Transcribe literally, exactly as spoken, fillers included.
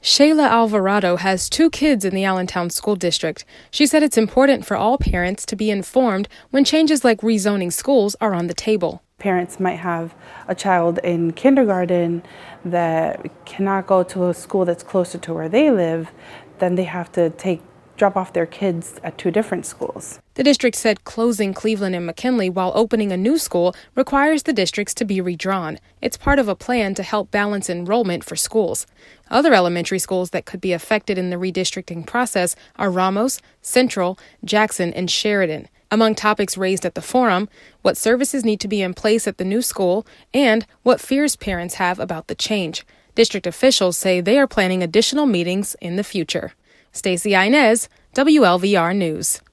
Shayla Alvarado has two kids in the Allentown School District. She said it's important for all parents to be informed when changes like rezoning schools are on the table. Parents might have a child in kindergarten that cannot go to a school that's closer to where they live, then they have to take drop off their kids at two different schools. The district said closing Cleveland and McKinley while opening a new school requires the districts to be redrawn. It's part of a plan to help balance enrollment for schools. Other elementary schools that could be affected in the redistricting process are Ramos, Central, Jackson, and Sheridan. Among topics raised at the forum, what services need to be in place at the new school and what fears parents have about the change. District officials say they are planning additional meetings in the future. Stacey Inez, W L V R News.